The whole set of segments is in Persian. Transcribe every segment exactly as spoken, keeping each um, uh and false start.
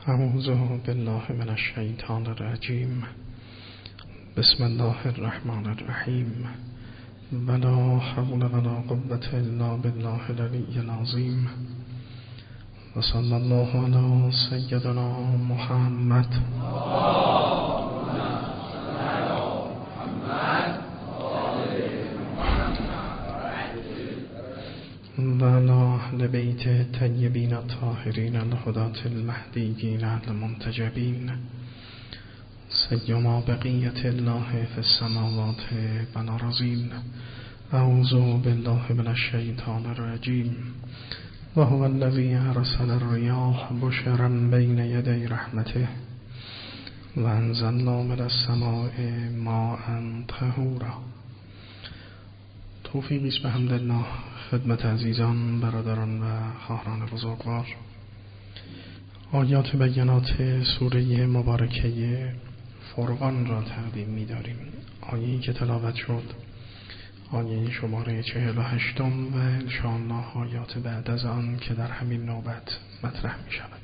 اعوذ بالله من الشیطان الرجیم. بسم الله الرحمن الرحیم. ولا حول ولا قوة الا بالله العلی العظیم. و صلی الله علی سیدنا محمد. و علی اهل بیت طیبین الطاهرین الهداة المهدیین المنتجبین، سیما بقیت الله فی السماوات و الارضین. اعوذ بالله من الشیطان الرجیم. و هو الذی ارسل الریاح بشرا بین یدی رحمته و انزلنا من السماء ماء طهورا. توفیقی است به حمدالله خدمت عزیزان، برادران و خواهران بزرگوار. آیات بینات سوره مبارکه فرقان را تقدیم می داریم. آیه‌ای که تلاوت شد آیه شماره چهل و هشتم و انشاءالله آیات بعد از آن که در همین نوبت مطرح می شود.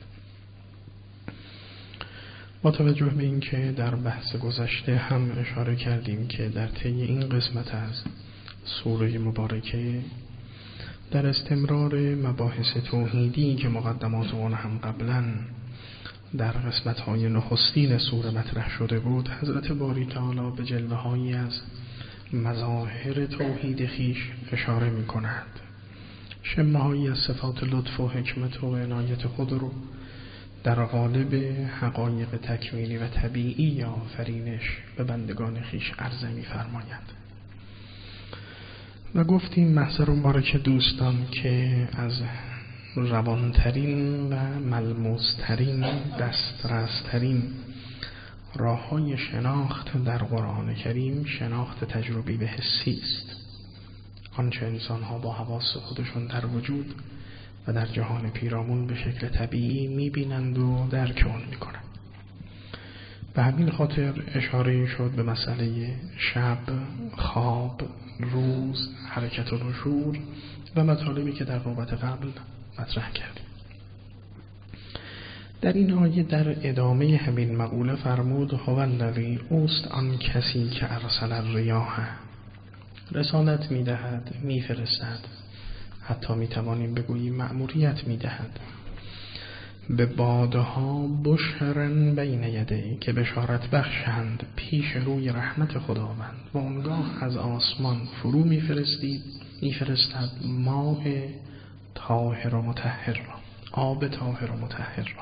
با توجه به این که در بحث گذشته هم اشاره کردیم که در طی این قسمت از سوره مبارکه در استمرار مباحث توحیدی که مقدمات اون هم قبلا در قسمت‌های نخستین سوره مطرح شده بود، حضرت باری تعالی به جلوه‌هایی از مظاهر توحید خیش اشاره می‌کند. شمه‌هایی از صفات لطف و حکمت و عنایت خود رو در قالب حقایق تکوینی و طبیعی آفرینش به بندگان خیش عرضه می‌فرماید. و گفتیم محضر مبارک دوستان که از روانترین و ملموسترین دسترسترین راه‌های شناخت در قرآن کریم شناخت تجربی به حسی است. آنچه انسان‌ها با حواس خودشون در وجود و در جهان پیرامون به شکل طبیعی می‌بینند و درک آن می‌کنند. به همین خاطر اشاره شد به مسئله شب، خواب، روز، حرکت و نشور و مطالبی که در نوبت قبل مطرح کردیم. در این آیه در ادامه همین مقوله فرمود هو الذی، اوست آن کسی که ارسل الریاح، رسالت می‌دهد، می‌فرستد، حتی می‌توانیم بگوییم مأموریت می‌دهد به بادها بشرن بین یدی، که بشارت بخشند پیش روی رحمت خداوند. و اونگاه از آسمان فرو میفرستید میفرستد ماء طاهر و مطهر را، آب طاهر و مطهر را.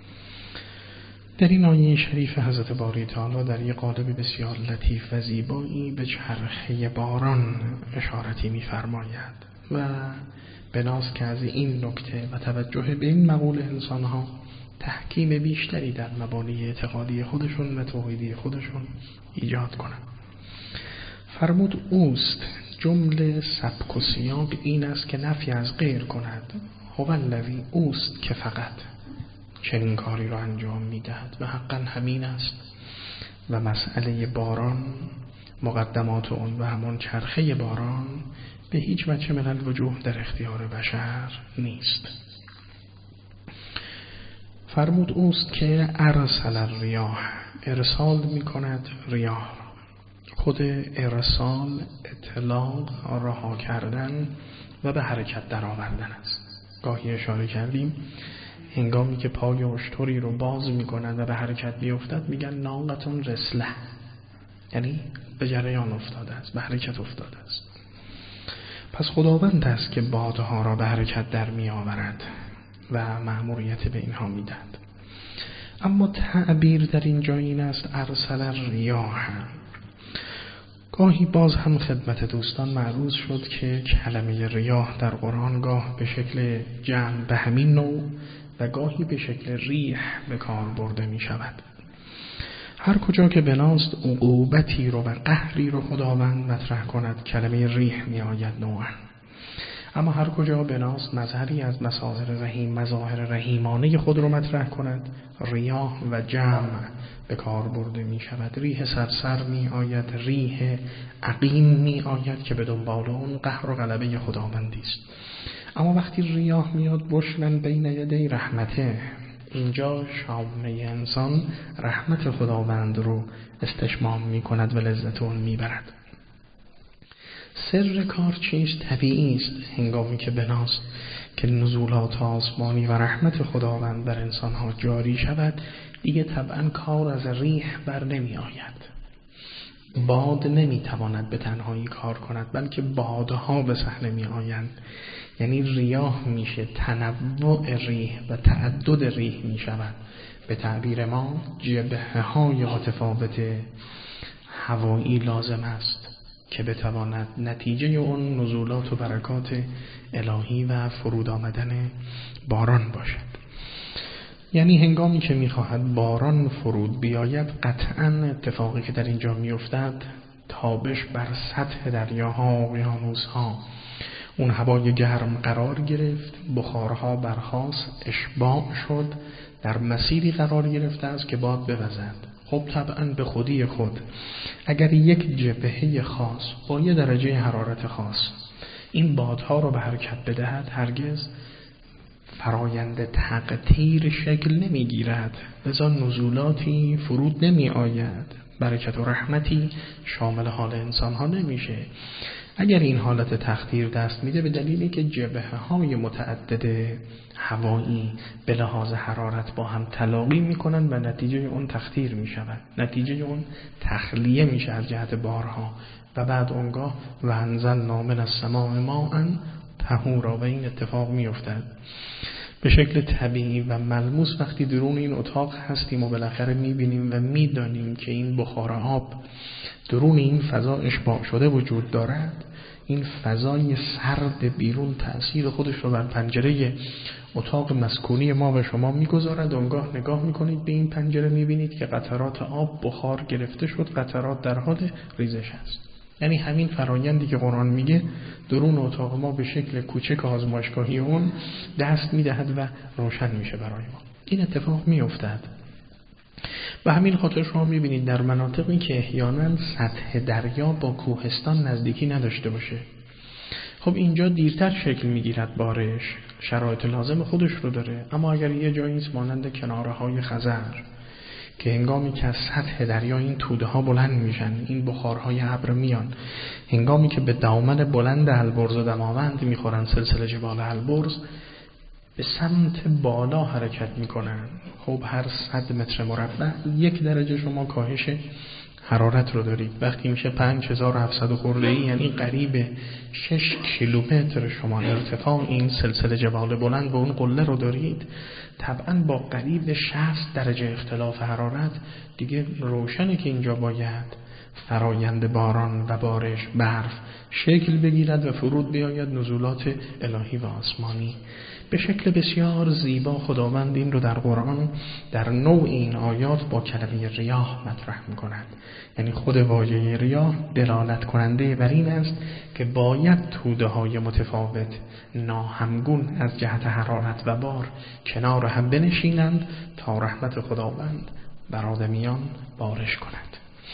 در این آیه شریف حضرت باری تعالی در یک قالب بسیار لطیف و زیبایی به چرخه باران اشارتی میفرماید و بناست که از این نکته و توجه به این مقوله انسان‌ها تحکیم بیشتری در مبانی اعتقادی خودشون و توحیدی خودشون ایجاد کنند. فرمود اوست، جمله سبک و سیاق این است که نفی از غیر کند. هو الذی، اوست که فقط چنین کاری را انجام میدهد و حقا همین است. و مسئله باران، مقدمات اون و همون چرخه باران به هیچ وجه من الوجوه در اختیار بشر نیست. فرمود اوست که ارسل الریاح، ارسال می کند ریاح. خود ارسال اطلاق، رها کردن و به حرکت در آوردن است. گاهی اشاره کردیم هنگامی که پای اشتری رو باز می کند و به حرکت بیفتد میگن ناقتون رسله، یعنی به جریان افتاده است، به حرکت افتاده است. پس خداوند است که بادها را به حرکت در می آورد و مأموریت به اینها می دهد. اما تعبیر در اینجا این است ارسل الریاح. گاهی باز هم خدمت دوستان معروض شد که کلمه ریاح در قرآن گاه به شکل جمع به همین نوع و گاهی به شکل ریح به کار برده می شود. هر کجا که بناست عقوبتی رو و قهری رو خداوند مطرح کند کلمه ریح می آید نوعا. اما هر کجا بناست مظهری از مظاهر رحیم مظاهر رحیمانه خود رو مطرح کند ریاح و جمع به کار برده می شود. ریح سرسر می آید، ریح عقیم می آید که به دنبال اون قهر و غلبه خداوندی است. اما وقتی ریاح میاد بشرن بین یدی رحمته، اینجا شامه انسان رحمت خداوند رو استشمام می کند و لذت اون می برد. سر کار چیست؟ طبیعی است هنگامی که بناست که نزولات آسمانی و رحمت خداوند بر انسانها جاری شود، دیگه طبعا کار از ریح بر نمی آید. باد نمی تواند به تنهایی کار کند، بلکه بادها به صحنه می آیند. یعنی ریاح میشه تنوع ریح و تعدد ریح می شود. به تعبیر ما جبهه های متفاوت هوایی لازم است که بتواند نتیجه اون نزولات و برکات الهی و فرود آمدن باران باشد. یعنی هنگامی که میخواهد باران فرود بیاید، قطعا اتفاقی که در اینجا میافتد تابش بر سطح دریاها و اقیانوسها، اون هوای گرم قرار گرفت، بخارها برخاست، اشباع شد، در مسیری قرار گرفته است که باد بوزد. خب طبعا به خودی خود اگر یک جبهه خاص با یه درجه حرارت خاص این بادها رو به حرکت بدهد، هرگز فرایند تقطیر شکل نمی گیرد، لذا نزولاتی فرود نمی آید، برکت و رحمتی شامل حال انسان ها نمیشه. اگر این حالت تقطیر دست میده به دلیلی که جبهه های متعدد هوایی به لحاظ حرارت با هم تلاقی میکنن و نتیجه اون تقطیر میشود، نتیجه اون تخلیه میشه از جهت بارها و بعد اونگاه و انزلنا من السماء ماء طهورا و این اتفاق میافتد. به شکل طبیعی و ملموس وقتی درون این اتاق هستیم و بالاخره میبینیم و میدانیم که این بخار آب درون این فضا اشباع شده وجود دارد، این فضای سرد بیرون تأثیر خودش رو بر پنجره اتاق مسکونی ما و شما میگذارد. اونگاه نگاه میکنید به این پنجره میبینید که قطرات آب بخار گرفته شد، قطرات در حال ریزش است. یعنی همین فرایندی که قرآن میگه درون اتاق ما به شکل کوچک آزمایشگاهی اون دست میدهد و روشن میشه برای ما. این اتفاق میافتد. و همین خاطر شما میبینید در مناطقی که احیانا سطح دریا با کوهستان نزدیکی نداشته باشه، خب اینجا دیرتر شکل میگیرد بارش، شرایط لازم خودش رو داره. اما اگر یه جایی مانند کناره های خزر که هنگامی که از سطح دریا این توده ها بلند میشن، این بخارهای ابر میان، هنگامی که به دامن بلند البرز و دماوند میخورن، سلسله جبال البرز به سمت بالا حرکت میکنن. خب هر صد متر مربع یک درجه شما کاهش حرارت رو دارید. وقتی میشه پنج هزار و هفتصد خورده ای، یعنی قریب شش کیلومتر شما ارتفاع این سلسله جبال بلند و اون قله رو دارید، طبعا با قریب شصت درجه اختلاف حرارت دیگه روشنه که اینجا باید فرایند باران و بارش، برف شکل بگیرد و فرود بیاید نزولات الهی و آسمانی. به شکل بسیار زیبا خداوند این رو در قرآن در نوع این آیات با کلمه ریاح مطرح می‌کند. یعنی خود واژه ریاح دلالت کننده بر این است که باید توده‌های متفاوت ناهمگون از جهت حرارت و بار کنار هم بنشینند تا رحمت خداوند بر آدمیان بارش کند.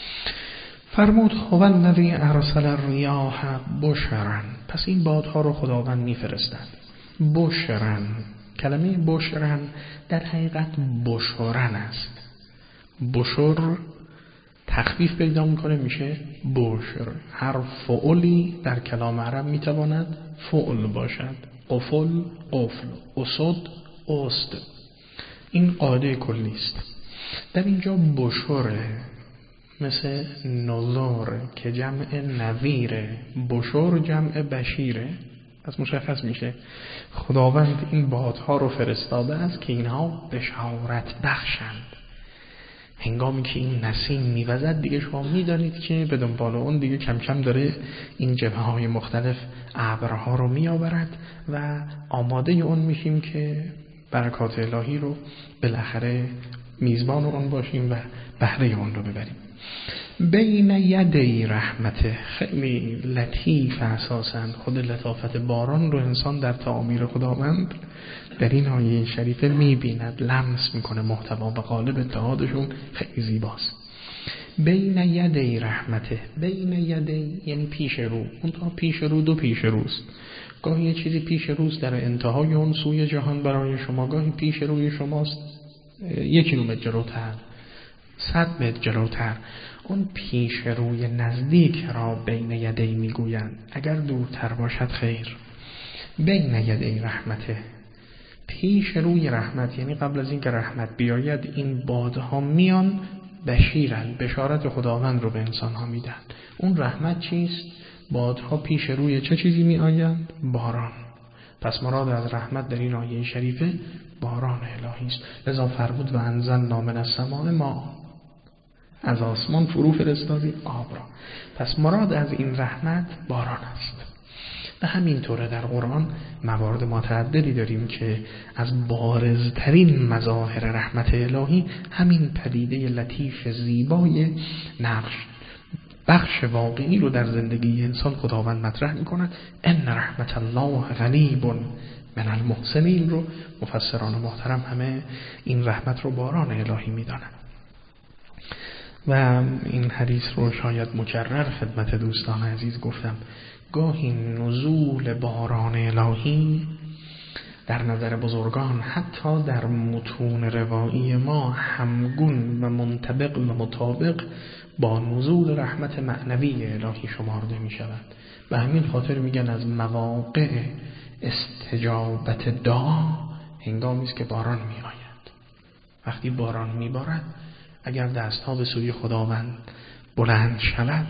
فرمود هو الذی ارسل الریاح بشرا، پس این بادها رو خداوند میفرستد. بشرن، کلمه بشرن در حقیقت بشرن است. بشر تخفیف پیدا میکنه میشه بشر. هر فعلی در کلام عرب میتواند فعل باشد. قفل، قفل، اسد، است. این قاعده کلی است. در اینجا بشره مثل نظر که جمع نظیره، بشر جمع بشیره. از مشخص میشه خداوند این بادها رو فرستاده است که اینها بشارت بخشند. هنگامی که این نسیم میوزد دیگه شما میدانید که به دنبال اون دیگه کم کم داره این جبهه های مختلف ابرها رو میآورد و آماده اون میشیم که برکات الهی رو بالاخره میزبان اون باشیم و بهره اون رو ببریم. بین یدی رحمته، خیلی لطیف اساساً خود لطافت باران رو انسان در تعامیر خداوند در این آیه شریفه میبیند، لمس میکنه. محتوا و قالب اتحادشون خیلی زیباست. بین یدی رحمته، بین یدی یعنی پیش رو. اون تا پیش رو دو پیش روست. گاهی یه چیزی پیش روست در انتهای اون سوی جهان برای شما، گاهی پیش روی شماست یک کیلومتر جلوتر، صد متر جلوتر، اون پیش روی نزدیک را بین یدی میگویند. اگر دورتر باشد خیر. بین یدی رحمته، پیش روی رحمت، یعنی قبل از اینکه رحمت بیاید این بادها میان بشیرن، بشارت خداوند رو به انسان ها میدن. اون رحمت چیست؟ بادها پیش روی چه چیزی می آیند؟ باران. پس مراد از رحمت در این آیه شریفه باران الهی است. لذا فرمود و انزلنا من السماء ماء، از آسمان فرو فرستادیم آب را. پس مراد از این رحمت باران است. و همینطوره در قرآن موارد متعددی داریم که از بارزترین مظاهر رحمت الهی همین پدیده لطیف زیبای نقش بخش واقعی رو در زندگی انسان خداوند مطرح می‌کند. ان رحمت الله غلیب من المحسنین رو مفسران محترم همه این رحمت رو باران الهی می‌دانند. و این حدیث رو شاید مکرر خدمت دوستان عزیز گفتم، گاهی نزول باران الهی در نظر بزرگان حتی در متون روایی ما همگون و منطبق و مطابق با نزول رحمت معنوی الهی شمارده می شود. و همین خاطر میگن از مواقع استجابت دعا هنگامی است که باران می آید. وقتی باران می بارد، اگر دستها به سوی خداوند بلند شود،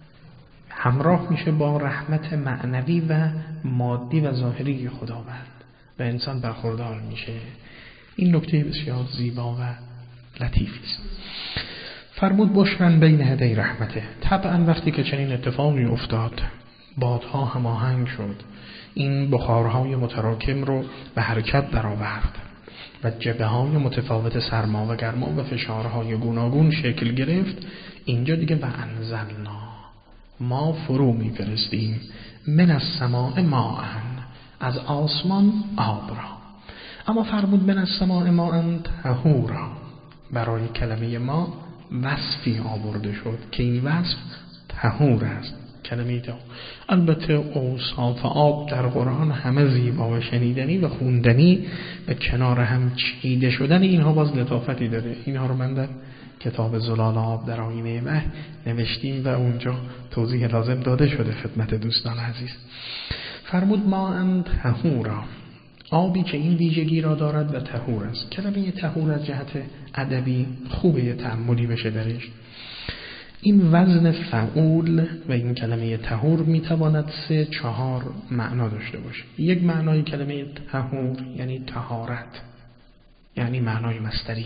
همراه میشه با رحمت معنوی و مادی و ظاهری خداوند و انسان برخوردار میشه. این نکته بسیار زیبا و لطیفی است. فرمود بشرن بین یدی رحمته. طبعا وقتی که چنین اتفاقی افتاد، بادها هماهنگ شد، این بخارهای متراکم رو به حرکت درآورد و جبهه‌های متفاوت سرما و گرما و فشارهای گوناگون شکل گرفت، اینجا دیگه و انزلنا، ما فرو می‌فرستیم، من السماء ماء، از آسمان آب را. اما فرمود من السماء ماء طهورا، برای کلمه ما وصفی آورده شد که این وصف طهور است. کلمه طهور، البته اوصاف آب در قرآن همه زیبا و شنیدنی و خوندنی و کنار هم چیده شدن اینها باز لطافتی داره. اینها رو من در کتاب زلال آب در آیینه وحی نوشتیم و اونجا توضیح لازم داده شده خدمت دوستان عزیز. فرمود ما ان طهورا، آبی که این ویژگی را دارد و طهور است. کلمه طهور از جهت ادبی خوبه تأملی بشه درش. این وزن فعول و این کلمه طهور میتواند سه چهار معنا داشته باشه. یک معنای کلمه طهور یعنی طهارت، یعنی معنای مصدری.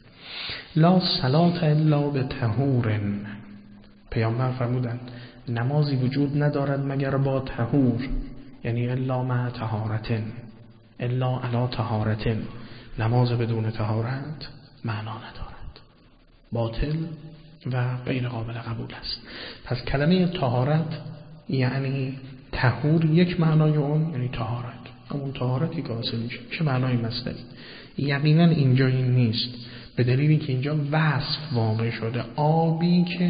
لا صلاة الا بطهور، پیامبر فرمودند نمازی وجود ندارد مگر با طهور، یعنی الا مع طهارت، الا علی طهارت، نماز بدون طهارت معنا ندارد، باطل و غیر قابل قبول است. پس کلمه طهارت یعنی طهور، یک معنای اون یعنی طهارت، اون طهارتی که حاصل میشه چه معنای مصدری. یقینا اینجا این نیست، به دلیلی که اینجا وصف واقع شده. آبی که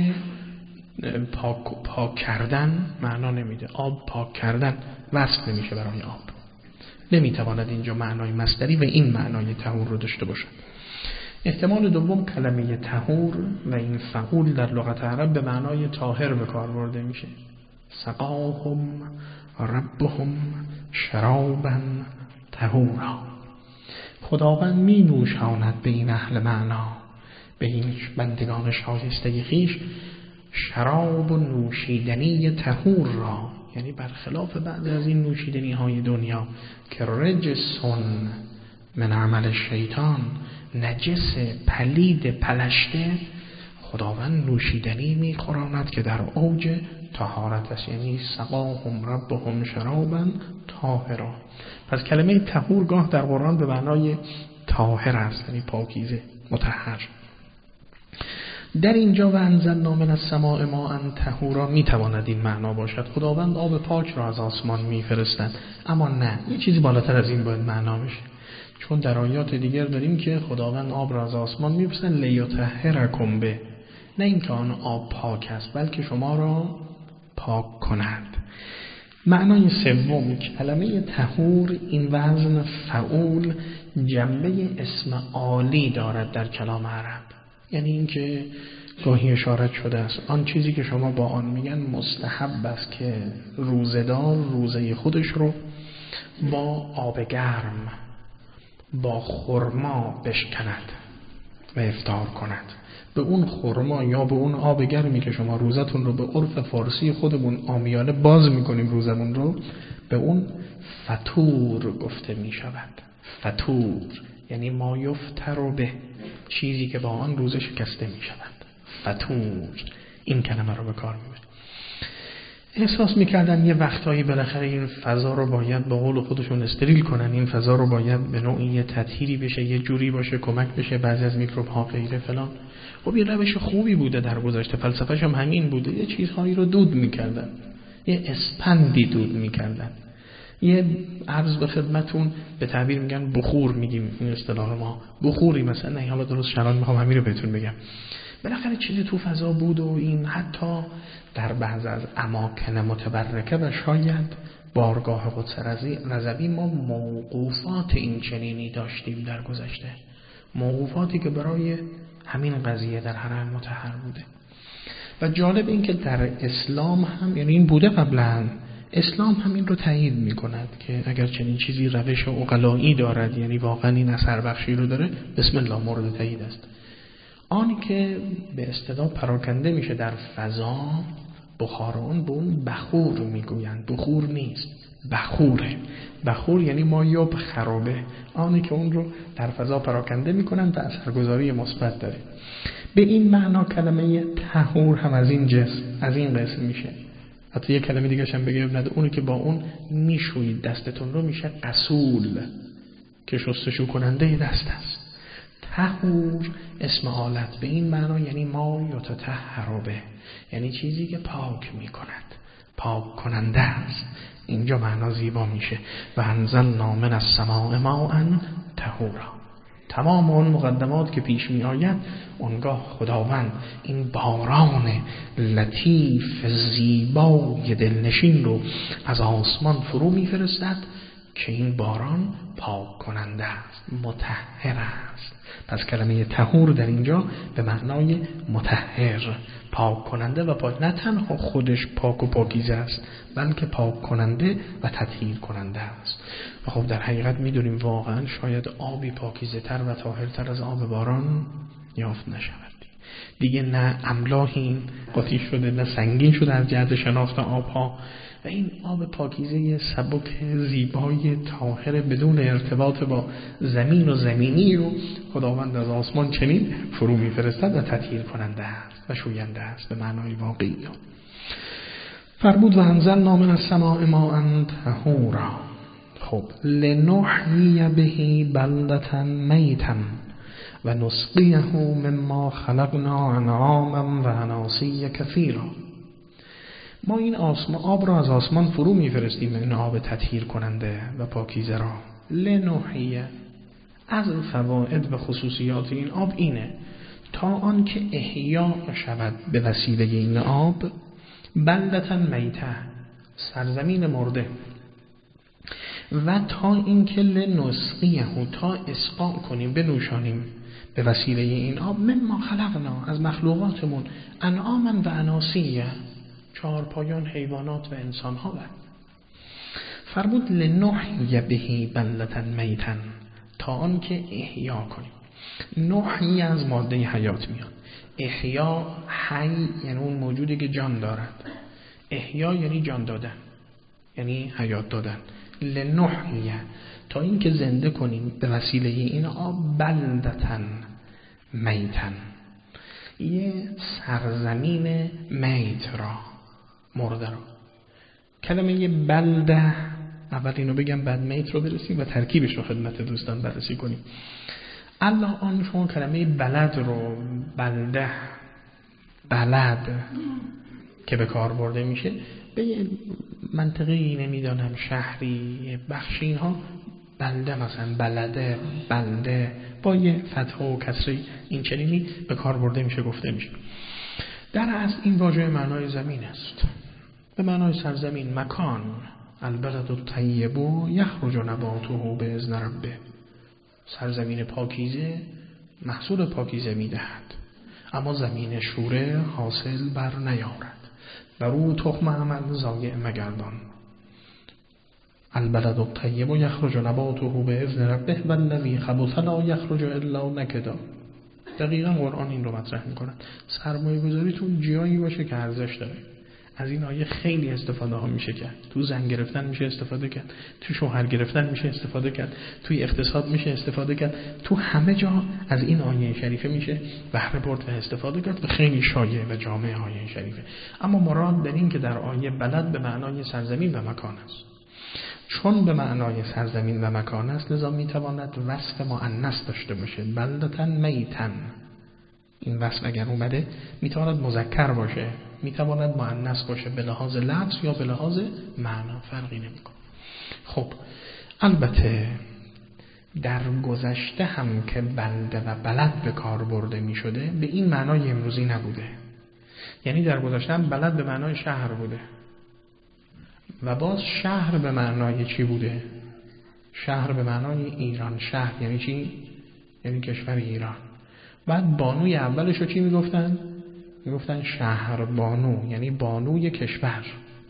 پاک, پاک کردن معنا نمیده، آب پاک کردن وصف نمیشه برای آب، نمیتواند اینجا معنای مصدری و این معنای طهور رو داشته باشد. احتمال دوم کلمه طهور و این فعول در لغت عرب به معنای طاهر به کار برده میشه. سقاهم ربهم شرابا طهورا، خداوند می نوشاند به این اهل معنا، به این بندگان شایسته خویش، شراب و نوشیدنی طهور را، یعنی برخلاف بعض از این نوشیدنی های دنیا که رجسون من عمل شیطان، نجس پلید پلشته، خداوند نوشیدنی میخوراند که در اوج طهارت است، یعنی سقاهم ربهم شرابا طاهرا. پس کلمه طهور گاه در قرآن به معنای طاهر است، یعنی پاکیزه، مطهر. در اینجا و انزلنا من السماء ماء طهورا میتواند این معنا باشد، خداوند آب پاک را از آسمان میفرستند. اما نه، یه چیزی بالاتر از این باید معنا بشه، چون در آیات دیگر داریم که خداوند آب را از آسمان میفرستند لیطهرکم به، نه اینکه آن آب پاک است بلکه شما را پاک کند. معنای سوم کلمه طهور، این وزن فعول جنبه اسم عالی دارد در کلام عرب. یعنی اینکه گاهی اشارت شده است آن چیزی که شما با آن میگن مستحب است که روزه‌دار روزه خودش رو با آب گرم با خرما بشکند و افطار کند. به اون خرما یا به اون آب گرمی که شما روزتون رو به عرف فارسی خودمون عامیانه باز میکنیم روزمون رو، به اون فطور گفته میشود. فطور یعنی ما یفطر به، چیزی که با آن روزه شکسته میشود. فطور این کلمه رو به کار میبریم. احساس میکردن یه وقتایی بالاخره این فضا رو باید به قول خودشون استریل کنن، این فضا رو باید به نوعی یه تطهیری بشه، یه جوری باشه کمک بشه بعضی از میکروب ها غیره فلان. خب یه روش خوبی بوده در گذشته، فلسفه‌ش هم همین بوده. یه چیزهایی رو دود میکردن، یه اسپندی دود میکردن، یه عرض به خدمتون به تعبیر میگن بخور، میگیم این اصطلاح ما بخوری مثلا، نه حالا درست شران میخوام همین رو بهتون بگم. بالاخره چیزی تو فضا بود و این حتی در بعض از اماکن متبرکه و شاید بارگاه قدس رضوی ما موقوفات این چنینی داشتیم در گذشته، موقوفاتی که برای همین قضیه در حرم مطهر بوده. و جالب این که در اسلام هم، یعنی این بوده قبلا، اسلام هم این رو تایید می کند که اگر چنین چیزی روش عقلایی دارد، یعنی واقعا این اثر بخشی رو داره، بسم الله مورد تایید است. آنی که به اصطلاح پراکنده میشه در فضا، بخار اون به اون بخور میگویند. بخور نیست، بخوره. بخور یعنی ما یوب خرابه، آنی که اون رو در فضا پراکنده میکنن و اثرگذاری مثبت داره. به این معنا کلمه طهور هم از این جنس، از این قسم میشه. حتی یه کلمه دیگه هم بگم نده، اونی که با اون میشویید دستتون رو میشه غسول، که شستشو کننده دست است. طهور اسم حالت به این معنا یعنی ما یتطهر به، یعنی چیزی که پاک میکند، پاک کننده است. اینجا معنا زیبا میشه و انزلنا من السماء ماء طهورا. تمام اون مقدمات که پیش می آید، اونگاه خداوند این باران لطیف زیبای دلنشین رو از آسمان فرو میفرستد که این باران پاک کننده است، مطهر است. پس کلمه طهور در اینجا به معنای مطهر، پاک کننده و پاک، نه تنها خودش پاک و پاکیزه است، بلکه پاک کننده و تطهیر کننده است. و خب در حقیقت میدونیم واقعا شاید آبی پاکیزه تر و طاهرتر از آب باران یافت نشود دیگه. نه املاحی قاطی شده، نه سنگین شده از جهت شناخت آبها، و این آب پاکیزه سبک زیبای طاهر بدون ارتباط با زمین و زمینی رو خداوند از آسمان چنین فرو میفرستد و تطهیر کننده است و شوینده است به معنای واقعی. فرمود و انزلنا من السماء ماء طهورا. خب لنحیی به بلدة میتا و نسقیه مما خلقنا انعاما و اناسیا کثیرا. ما این آسمان آب را از آسمان فرو میفرستیم، این آب تطهیر کننده و پاکیزه را. لنحیی از فواید و خصوصیات این آب اینه تا آن که احیا شود به وسیله این آب بلدة میته، سرزمین مرده، و تا اینکه لنسقیه، تا اسقا کنیم، بنوشانیم به وسیله این آب مما خلقنا، از مخلوقاتمون، انعاما و اناسیه، چهار پایان حیوانات و انسان ها. فرمود لنحیی به بلدة میتا، تا آن که احیا کنیم. نحیی از ماده حیات میاد. احیا حی یعنی اون موجودی که جان دارد، احیا یعنی جان دادن، یعنی حیات دادن. لنحیی تا این که زنده کنیم به وسیله این آب بلدة میتا، یه سرزمین میت را، مرده را. کلمه بلده، اول اینو بگم بعد میت رو برسیم و ترکیبش رو خدمت دوستان بررسی کنیم. الله آن شما کلمه بلد رو، بلده، بلد که به کار برده میشه به یه منطقه‌ای، نمیدانم شهری، بخشی، اینها بلده، مثلا بلده، بلده با یه فتحه و کسری این چنینی به کار برده میشه، گفته میشه. در اصل این واژه معنای زمین است، به معنای سرزمین، مکان. البلد الطیب یخرج نباته باذن ربه. سرزمین پاکیزه محصول پاکیزه میدهد، اما زمین شوره حاصل بر نیارد و رو تخم عمل ضایع مگردان. البلد الطیب یخرج نباته باذن ربه والذی خبث لا یخرج الا نکدا. دقیقاً قرآن این رو مطرح میکنه. سرمایه گذاری تو جایی باشه که ارزش داره. از این آیه خیلی استفاده ها میشه کرد. تو زن گرفتن میشه استفاده کرد، تو شوهر گرفتن میشه استفاده کرد، توی اقتصاد میشه استفاده کرد، تو همه جا از این آیه شریفه میشه بهره برد و استفاده کرد و خیلی شایع و جامع آیه شریفه. اما مراد در این که در آیه بلد به معنای سرزمین و مکان است. چون به معنای سرزمین و مکان است، لذا میتواند وصف مؤنث داشته باشه، بلدتن میتن. این وصف اگر اومده میتواند مذکر باشه، میتواند مؤنث باشه، به لحاظ لفظ یا به لحاظ معنا فرقی نمیکنه. خب البته در گذشته هم که بلده و بلد به کار برده میشده به این معنای امروزی نبوده. یعنی در گذشته هم بلد به معنای شهر بوده و باز شهر به معنای چی بوده؟ شهر به معنای ایران. شهر یعنی چی؟ یعنی کشور ایران. بعد بانوی اولش رو چی میگفتن؟ میگفتن شهر بانو، یعنی بانوی کشور.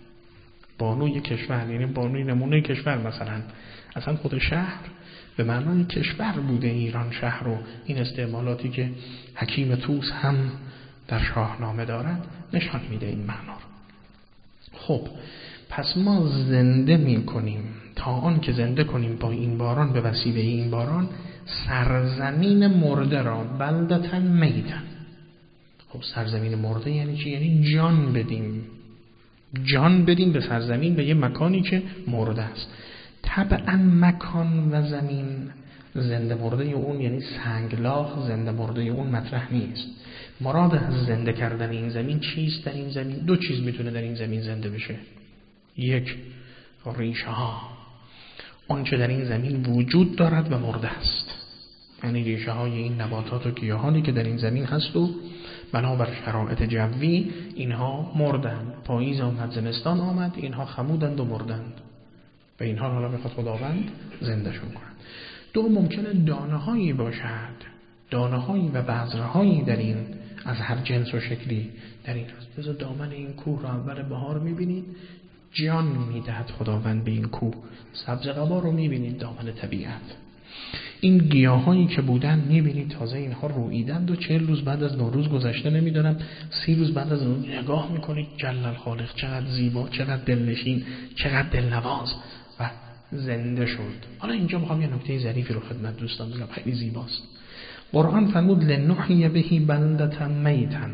بانوی کشور یعنی بانوی نمونه کشور. مثلا اصلا خود شهر به معنای کشور بوده ایران شهر رو. این استعمالاتی که حکیم طوس هم در شاهنامه دارد نشان میده این معنا رو. خب پس ما زنده می کنیم تا آن که زنده کنیم با این باران، به وسیله این باران، سرزمین مرده را بلدتن میتن. خب سرزمین مرده یعنی چی؟ یعنی جان بدیم، جان بدیم به سرزمین، به یه مکانی که مرده است. طبعا مکان و زمین زنده مرده اون یعنی سنگلاخ زنده مرده اون مطرح نیست. مراد از زنده کردن این زمین چیست؟ در این زمین دو چیز میتونه در این زمین زنده بشه. یک، ریشه ها، آنچه در این زمین وجود دارد و مرده است، یعنی ریشه های این نباتات و گیاهانی که در این زمین هست و بنابر شرایط جوی اینها مردند. پاییز آمد، زمستان آمد، اینها خمودند و مردند و اینها حالا بخواد خداوند زندهشون کند. دو، ممکنه دانه هایی باشد، دانه هایی و بذره هایی در این از هر جنس و شکلی در این هست. لذا دامن این کوه را اول بهار میبینید جان میدهد خداوند به این کوه. سبز قبا رو میبینید دامن طبیعت. این گیاهایی که بودن میبینید تازه اینها رویدند و چهل روز بعد از نوروز گذشته، نمیدونم سی روز بعد از نوروز نگاه میکنید جلل خالق چقدر زیبا، چقدر دلنشین، چقدر دلنواز و زنده شد. حالا اینجا میخوام یه نکته ظریفی رو خدمت دوستان بگم، خیلی زیباست. قرآن فرمود لنحیی بهی بلدة میتا،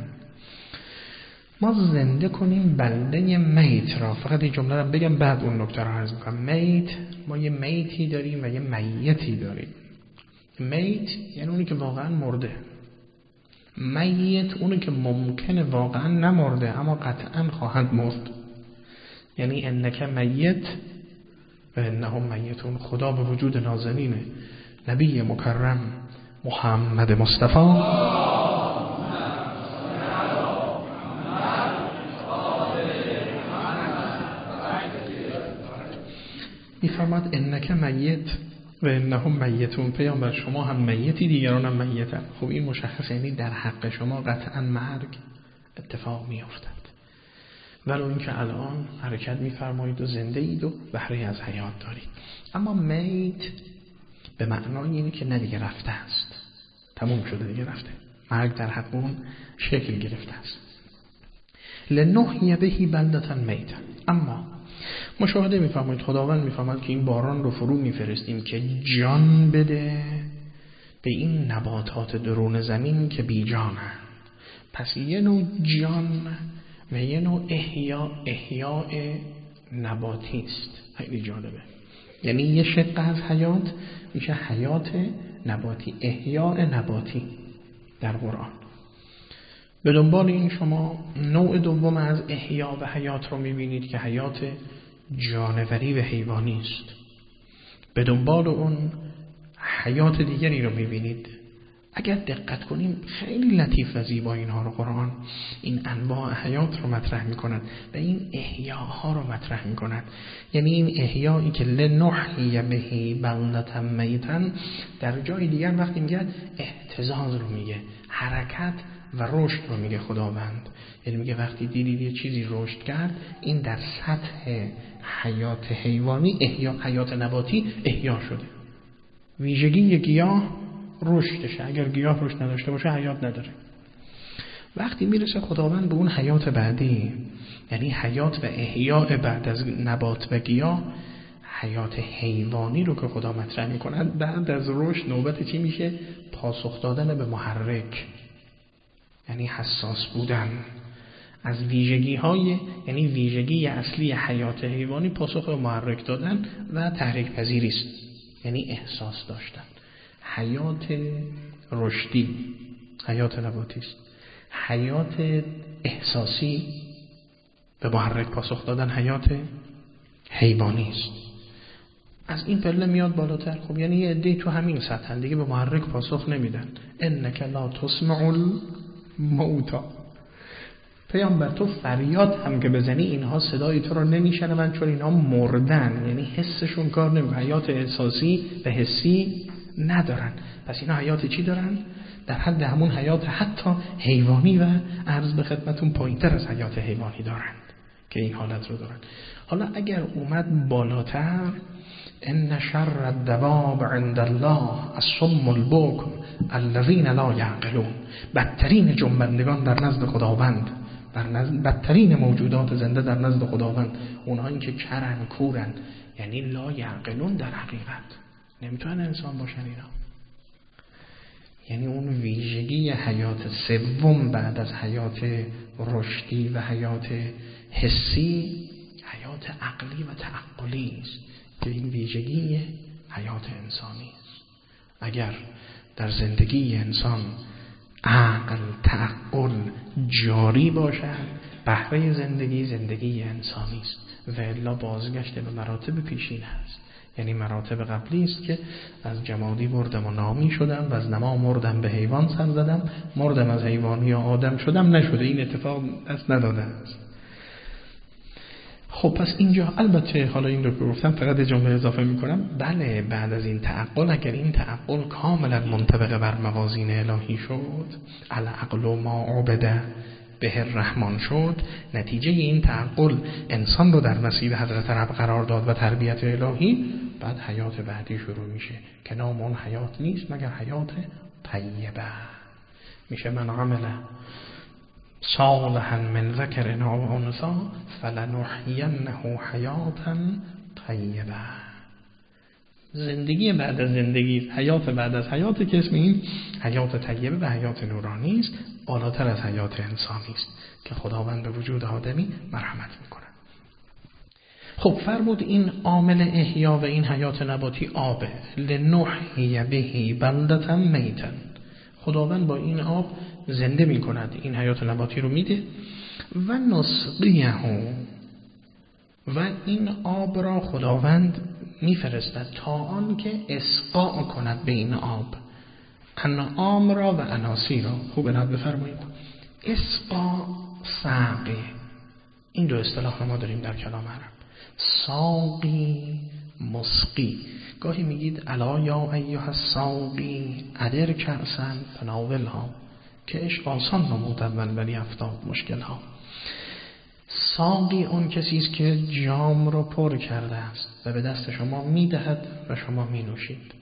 ما زنده کنیم بلده میت را. فقط این جمله رو بگم بعد اون نکته رو عرض میکنم. میت، ما یه میتی داریم و یه میتی داریم. میت یعنی اونی که واقعا مرده، میت اونی که ممکنه واقعا نمرده اما قطعا خواهد مرد. یعنی انک میت و انهم میتون. خدا به وجود نازنین نبی مکرم محمد مصطفی میفرماد انک میت و انهم میتون. پیامبر شما هم میتی، دیگران هم میتن. خب این مشخص یعنی در حق شما قطعا مرگ اتفاق میافتد، ولو اینکه الان حرکت میفرمایید و زنده اید و بهره از حیات دارید. اما میت به معنای اینه که نه دیگه رفته است، تموم شده دیگه رفته. مرگ در حق اون شکل گرفته است. لنحیی بهی بلدة میتا. اما مشاهده میفرمایید خداوند میفرماید که این باران رو فرو میفرستیم که جان بده به این نباتات درون زمین که بی جانند. پس یه نوع جان و یه نوع احیا، احیاء نباتی است. خیلی جالبه. یعنی یه شق از حیات میشه حیات نباتی، احیاء نباتی در قرآن. به دنبال این شما نوع دوم از احیا و حیات رو میبینید که حیات جانوری و حیوانی است. به دنبال اون حیات دیگری رو میبینید اگر دقت کنیم خیلی لطیف و زیبا اینها رو قرآن این انواع حیات رو مطرح می‌کند و این احیاها رو مطرح می‌کند. یعنی این احیایی که لنحیی به بلدة میتا، در جای دیگر وقتی میگه اهتزاز رو میگه، حرکت و رشد رو میگه خداوند. یعنی میگه وقتی دیدید یه چیزی رشد کرد، این در سطح حیات حیوانی احیا، حیات نباتی احیا شده. ویژگی گیاه رشدشه، اگر گیاه رشد نداشته باشه حیات نداره. وقتی میرسه خداوند به اون حیات بعدی، یعنی حیات و احیاء بعد از نبات و گیاه، حیات حیوانی رو که خدا مطرح میکنه، بعد از رشد نوبت چی میشه؟ پاسخ دادن به محرک، یعنی حساس بودن. از ویژگی های، یعنی ویژگی اصلی حیات حیوانی پاسخ به محرک دادن و تحریک پذیری است، یعنی احساس داشتن. حیات رشدی حیات نباتی است، حیات احساسی به محرک پاسخ دادن حیات حیوانی است. از این پله میاد بالاتر. خب یعنی یه عده‌ای تو همین سطح دیگه به محرک پاسخ نمیدن. انک لا تسمع الموتى، پیامبر تو فریاد هم که بزنی اینها صدای تو رو نمیشنون، چون اینها مردن، یعنی حسشون کار نمیکنه، حیات احساسی و حسی ندارن. پس اینا حیات چی دارن؟ در حد همون حیات حتی حیوانی و عرض به خدمتون پایین‌تر از حیات حیوانی دارند که این حالت رو دارن. حالا اگر اومد بالاتر، ان شر الدواب عند الله الصم البکم الذین لا یعقلون، بدترین جنبندگان در نزد خداوند، در نزد بدترین موجودات زنده در نزد خداوند اونهایی که کرن کورن، یعنی لا یعقلون، در حقیقت نمیتونن انسان باشن اینا. یعنی اون ویژگی حیات سوم بعد از حیات رشدی و حیات حسی، حیات عقلی و تعقلی است که این ویژگی حیات انسانی است. اگر در زندگی انسان عقل تعقل جاری باشد، بهره زندگی زندگی انسانی است و الا بازگشت به مراتب پیشین است. یعنی مراتب قبلی است که از جمادی مردم و نامی شدم و از نما مردم به حیوان سر زدم، مردم از حیوانی و آدم شدم، نشده. این اتفاق دست نداده است. خب پس اینجا البته حالا این رو که گفتم فقط جمله اضافه میکنم، بله بعد از این تعقل، اگر این تعقل کاملا منطبق بر موازین الهی شد، العقل ما عبده به الرحمن شد، نتیجه این تعقل انسان رو در مسیر حضرت رب قرار داد و تربیت الهی، بعد حیات بعدی شروع میشه که نام اون حیات نیست مگر حیات طیبه. میشه من عمل صالحا من ذکر او انثی فلنحینه حیاتا طیبه. زندگی بعد از زندگی، حیات بعد از حیات که اسم این حیات طیبه و حیات نورانی است، بالاتر از حیات انسانی است که خداوند به وجود آدمی مرحمت میکنه. خب فرمود این عامل احیا و این حیات نباتی آبه. لنحیی به بلدة میتا، خداوند با این آب زنده می کند، این حیات نباتی رو میده. و نسقیه، و این آب را خداوند میفرستد تا آن که اسقاء کند به این آب، انعام را و اناسی را. خوب نت بفرمایید. اسقاء، سقی، این دو اصطلاح ما داریم در کلام عرب. ساقی، مسقی. گاهی میگید الا یا ایها الساقی ادر کأسا فناولها، که عشق آسان نمود اول ولی افتاد مشکل ها. ساقی اون کسی است که جام رو پر کرده است و به دست شما میدهد و شما می نوشید.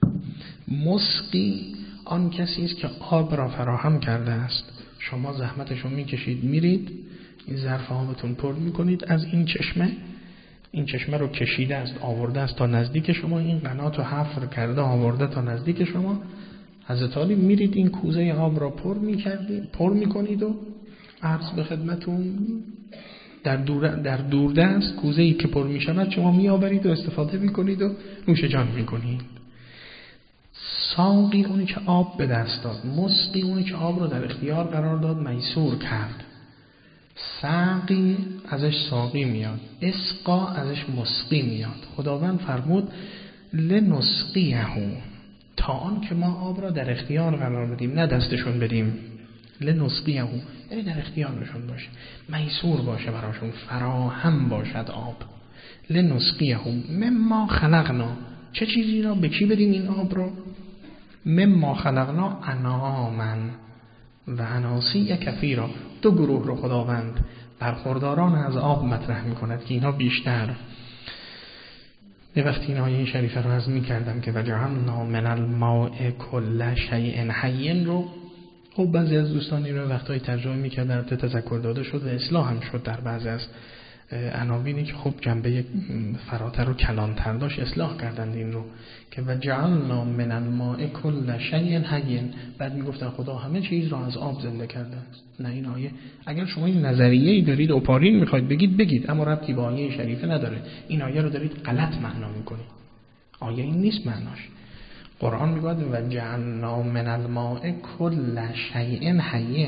مسقی آن کسی است که آب را فراهم کرده است، شما زحمتش رو میکشید، میرید این ظرف آبتون پر میکنید از این چشمه، این چشمه رو کشیده است آورده است تا نزدیک شما، این قنات رو حفر کرده آورده تا نزدیک شما. حضرت علی میرید این کوزه آب را پر میکردید، پر میکنید و عرض به خدمتون در دور در دوردست کوزه‌ای که پر میشود شما میآورید و استفاده میکنید و نوش جان میکنید. ساقی اونی که آب به دست داد، مسقی اونی که آب رو در اختیار قرار داد، میسور کرد. ساقی ازش ساقی میاد، اسقا ازش مسقی میاد. خداوند فرمود لنسقیه، تا آن که ما آب را در اختیار قرار بدیم، نه دستشون بدیم. لنسقیه، یعنی در اختیارشون باشه، میسور باشه براشون، فراهم باشد آب. لنسقیه مما خلقنا، چه چیزی را؟ به کی بدیم این آب را؟ مما خلقنا انعاما و اناسی کثیرا. دو گروه رو خداوند برخورداران از آب مطرح میکند که اینا بیشتر. یه وقتی این آیه شریفه رو عرض میکردم که وجعلنا من الماء کل شیء حی رو، خب بعضی از دوستان این رو وقتایی ترجمه میکردن، تذکر داده شد و اصلاح هم شد در بعضی از عناوینی که خب جنبه فراتر و کلانتر داشت، اصلاح کردند این رو که وجعلنا من الماء کل شیء حی. بعد میگفتن خدا همه چیز رو از آب زنده کرده است. نه، این آیه اگر شما این نظریه‌ای دارید اوپارین میخواید بگید بگید، اما ربطی به آیه شریفه نداره. این آیه رو دارید غلط معنا میکنید. آیه این نیست معناش. قرآن میگه وجعلنا من الماء کل شیء حی.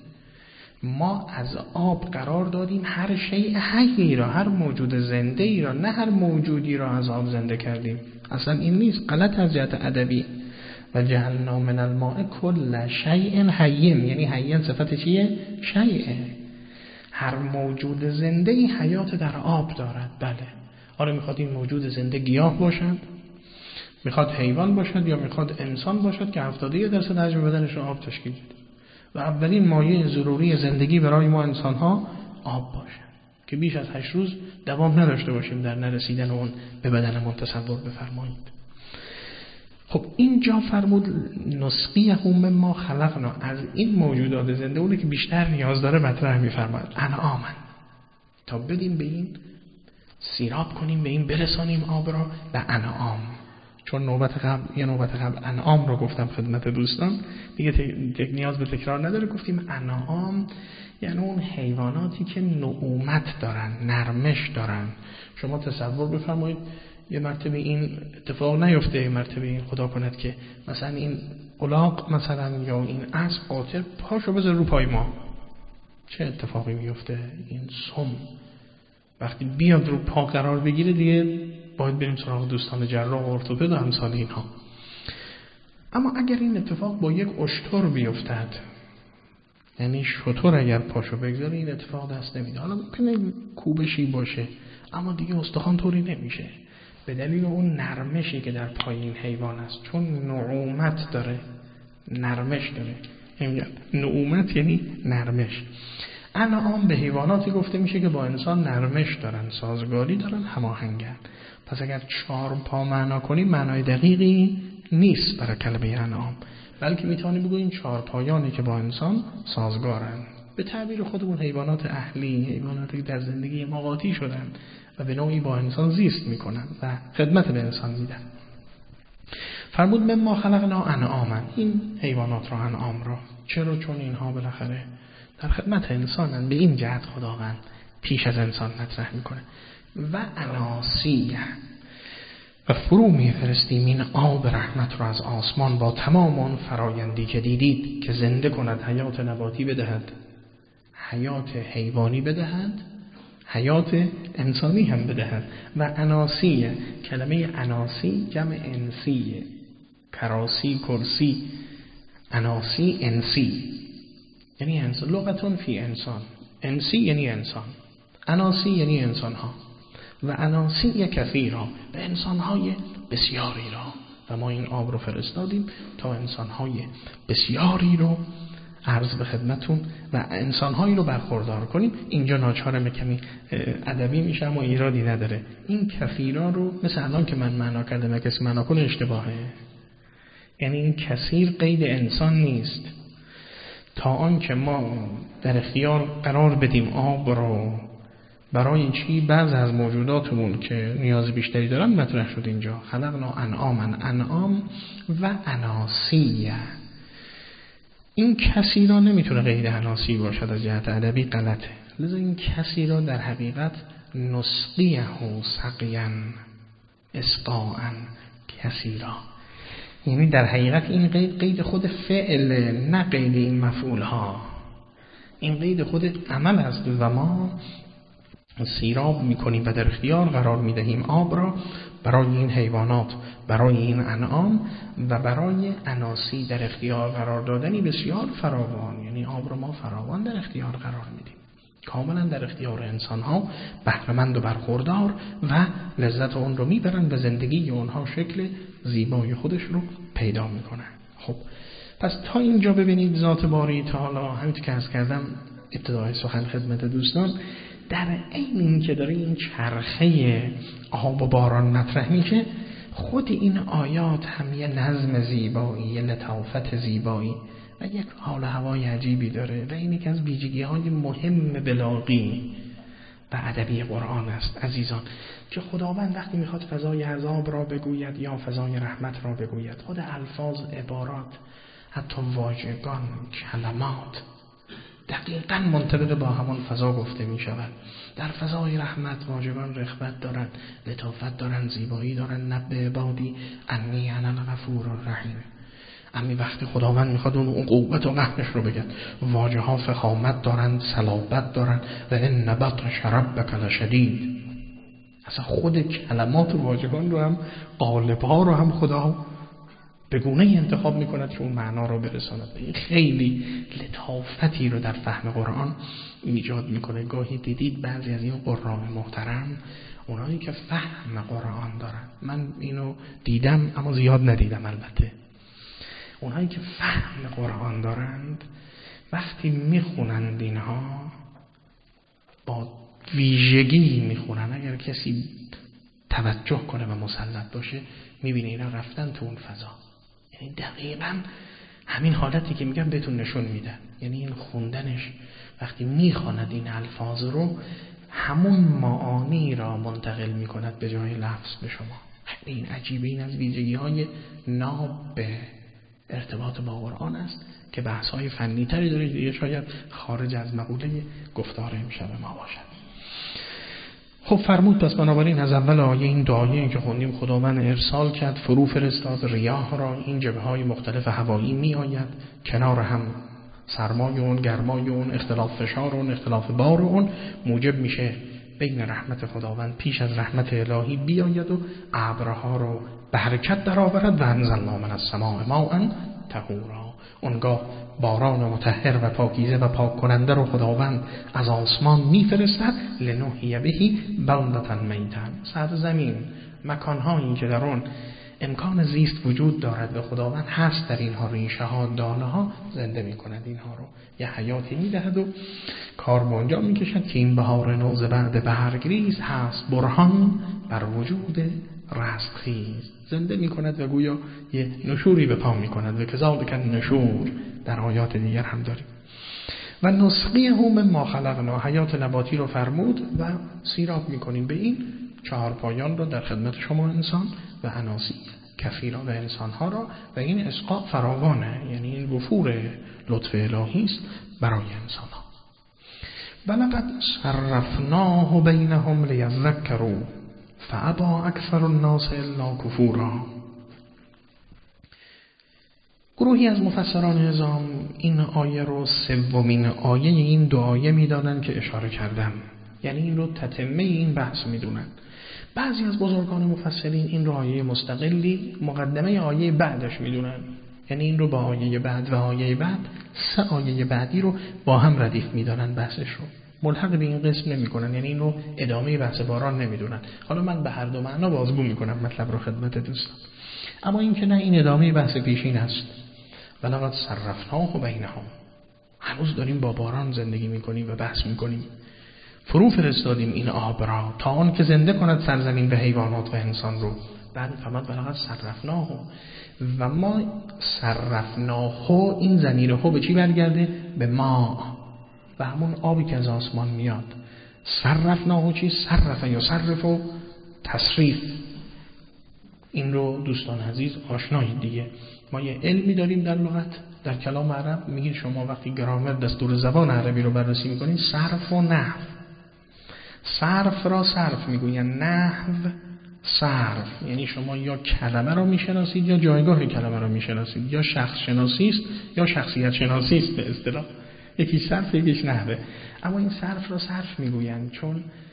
ما از آب قرار دادیم هر شیء حی را، هر موجود زنده ای را، نه هر موجودی را از آب زنده کردیم. اصلا این نیست، غلط از جهت ادبی. و جعلنا من الماء کل شیء حی، یعنی حی صفت چیه؟ شیء. هر موجود زنده ای حیات در آب دارد. بله، حالا میخواد این موجود زنده گیاه باشد، میخواد حیوان باشد، یا میخواد انسان باشد که هفتاد و یک درصد حجم بدنش را آب تشکیل میده. و اولین مایه ضروری زندگی برای ما انسان ها آب باشه که بیش از هشت روز دوام نداشته باشیم در نرسیدن اون به بدنمون. تصور بفرمایید. خب اینجا فرمود نسقیه مما خلقنا، از این موجودات زنده اونی که بیشتر نیاز داره مطرح میفرماید انعاما، تا بدیم به این، سیراب کنیم به این، برسانیم آب را به انعام. چون نوبت قبل یه نوبت قبل انعام رو گفتم خدمت دوستان، دیگه ت... نیاز به تکرار نداره. گفتیم انعام یعنی اون حیواناتی که نعومت دارن، نرمش دارن. شما تصور بفرمایید یه مرتبه این اتفاق نیفته، یه مرتبه این خدا کند که مثلا این الاغ مثلا یا این اسب قاطر پاشو بذاره رو پای ما، چه اتفاقی میفته؟ این سم وقتی بیاد رو پا قرار بگیره دیگه باید بریم سراغ دوستان جراح و ارتوپد و امثال اینها. اما اگر این اتفاق با یک اشتر بیفتد، یعنی شتر اگر پاشو بگذاره، این اتفاق دست نمیده. حالا ممکنه کوبشی باشه اما دیگه استخوان طوری نمیشه، به دلیل اون نرمشی که در پای این حیوان است. چون نعومت داره، نرمش داره. نعومت یعنی نرمش. انعام به حیواناتی گفته میشه که با انسان نرمش دارن، سازگاری دارن، هماهنگن. پس اگر چهار پا معنا کنیم معنای دقیقی نیست برای کلمه انعام، بلکه میتونیم بگوییم چهار پایانی که با انسان سازگارن. به تعبیر خودمون حیوانات اهلی، حیواناتی که در زندگی ما قاطی شدن و به نوعی با انسان زیست میکنن و خدمت به انسان میدن. فرمود مما خلقنا انعاما، این حیوانات را، انعام را. چرا؟ چون اینها بالاخره در خدمت انسانن. به این جهت خداوند پیش از انسان مطرح میکنه. و اناسیه، و فرو میفرستیم این آب رحمت را از آسمان با تمام اون فرایندی که دیدید که زنده کند، حیات نباتی بدهد، حیات حیوانی بدهد، حیات انسانی هم بدهد. و اناسیه، کلمه اناسی جمع انسیه، کراسی، کرسی. اناسی انسی یعنی انسان، لغتون فی انسان. انسی یعنی انسان، اناسی یعنی انسان ها. و اناسی کثیرا، به انسان های بسیاری را. و ما این آب رو فرستادیم تا انسان های بسیاری رو عرض به خدمتون و انسان هایی رو برخوردار کنیم. اینجا ناچارم کمی ادبی میشه اما ایرادی نداره. این کثیرا رو مثل الان که من معنا کردم کسی معنا کنه اشتباهه. یعنی این کثیر قید انسان نیست. تا آن که ما در اختیار قرار بدیم آب رو برای چی؟ بعض از موجوداتمون که نیاز بیشتری دارن مطرح شد اینجا. خلقنا انعاما، انعام و اناسیه. این کسی را نمیتونه غیر اناسی باشد، از جهت ادبی غلطه. لذا این کسی را در حقیقت نسقیه سقیاً اسقاءً کسی را، یعنی در حقیقت این قید قید خود فعل، نه قید این مفعول ها. این قید خود عمل است و ما سیراب میکنیم و در اختیار قرار میدهیم آب را برای این حیوانات، برای این انعام و برای اناسی در اختیار قرار دادنی بسیار فراوان. یعنی آب رو ما فراوان در اختیار قرار میدیم، کاملا در اختیار انسان ها، بهره‌مند و برخوردار، و لذت اون رو میبرن و زندگی اونها شکل زیبای خودش رو پیدا میکنن. خب پس تا اینجا ببینید ذات باری تعالی، همینطور که عرض کردم ابتدای سخن خدمت دوستان، در عین این که داره این چرخه آب و باران مطرح میشه، خود این آیات هم یه نظم زیبایی، یه لطافت زیبایی و یک حال هوای عجیبی داره و این یکی از ویژگی‌های مهم بلاغی و ادبی قرآن است عزیزان، که خداوند وقتی میخواد فضای عذاب را بگوید یا فضای رحمت را بگوید، خود الفاظ، عبارات، حتی واژگان، کلمات دقیقاً منطبق با همان فضا گفته می شود. در فضای رحمت واژگان رغبت دارن، لطافت دارن، زیبایی دارن. نبئ عبادی انی انا الغفور الرحیم. امی وقتی خداوند میخواد اون قوت و قهرش رو بگه، واژه ها فخامت دارن، صلابت دارن و ان بطش ربک لشدید. اصلا خود کلمات و واژگان رو هم، قالب ها رو هم خدا به گونه انتخاب میکند که اون معنا رو برساند. این خیلی لطافتی رو در فهم قرآن ایجاد میکنه. گاهی دیدید بعضی از این قرآن محترم، اونایی که فهم قرآن دارن، من اینو دیدم اما زیاد ندیدم البته، اونایی که فهم قرآن دارند وقتی میخونند اینها با ویژگی میخونن. اگر کسی توجه کنه و مسلط باشه میبینه اینا رفتن تو اون فضا. یعنی دقیقاً همین حالتی که میگم بهتون نشون میدن. یعنی این خوندنش وقتی میخواند این الفاظ رو، همون معانی را منتقل میکند به جای لفظ به شما. این عجیبه. این از ویژگی های ناب به ارتباط با قرآن است که بحث های فنی تری داره، دیگه شاید خارج از مقوله گفتار امشب ما باشد. خب فرمود پس بنابراین از اول آیه این دعایه که خوندیم خداوند ارسال کرد، فرو فرستاد ریاح را. این جبهه های مختلف هوایی می آید کنار هم، سرمای اون، گرمای اون، اختلاف فشار اون، اختلاف بار اون موجب میشه بین رحمت خداوند پیش از رحمت الهی بیاید و ابرها رو به حرکت در آورد. و انزلنا من السماء ماء طهورا. اونگاه باران مطهر و پاکیزه و پاک کننده رو خداوند از آسمان میفرستد. لنحیی به بلدة میتا. سرزمین، مکانهایی که در اون امکان زیست وجود دارد و خداوند هست در اینها، ریشه ها، دانه ها زنده می کند، اینها رو یه حیاتی می دهد و کار به اونجا می کشد که این بهار نوز بعد برگریز هست برهان بر وجود رستخیز. زنده می کند و گویا یه نشوری به پا می کند. و کذالک نشور در آیات دیگر هم داریم. و نسقیه مما خلقنا. حیات نباتی رو فرمود و سیراب می کنیم به این چهار پایان رو در خدمت شما انسان و اناسی کفیرا و انسانها را. و این اسقاء فراوانه، یعنی این وفور لطف الهی است برای انسانها. ولقد صرفناه بینهم لیذکروا فابى اکثر الناس الا کفورا. گروهی از مفسران نظام این آیه رو سومین آیه این دو آیه می‌دانند که اشاره کردم، یعنی این رو تتمه این بحث می‌دونن. بعضی از بزرگان مفسرین این رو آیه مستقلی مقدمه آیه بعدش می‌دونن، یعنی این رو با آیه بعد و آیه بعد سه آیه بعدی رو با هم ردیف می‌دانن، بحثش رو ملحق به این قسم نمی‌کنن، یعنی این رو ادامه بحث باران نمی‌دونن. حالا من به هر دو معنا بازگو می‌کنم مطلب رو خدمت دوستان، اما این که نه، این ادامه بحث پیشین است. ولقد صرفناه بینهم. هنوز داریم با باران زندگی می‌کنیم و بحث می‌کنیم. فرو فرستادیم این آب را تا آن که زنده کند سرزمین به حیوانات و انسان رو. بعد فرمود ولقد صرفناه. و ما صرفناه، این ضمیر هو به چی برگرده؟ به ما و همون آبی که از آسمان میاد. صرفناه چی؟ صرف یا صرف و تصریف. این رو دوستان عزیز آشنایید دیگه. ما یه علمی داریم در لغت، در کلام عرب. میگید شما وقتی گرامر دستور زبان عربی رو بررسی میکنید، صرف و نحو. صرف را صرف میگوین، نحو صرف. یعنی شما یا کلمه را میشناسید یا جایگاه کلمه را میشناسید، یا شخص شناسی است یا شخصیت شناسی است به اصطلاح. یکی صرف یکیش نحوه. اما این صرف را صرف میگوین چون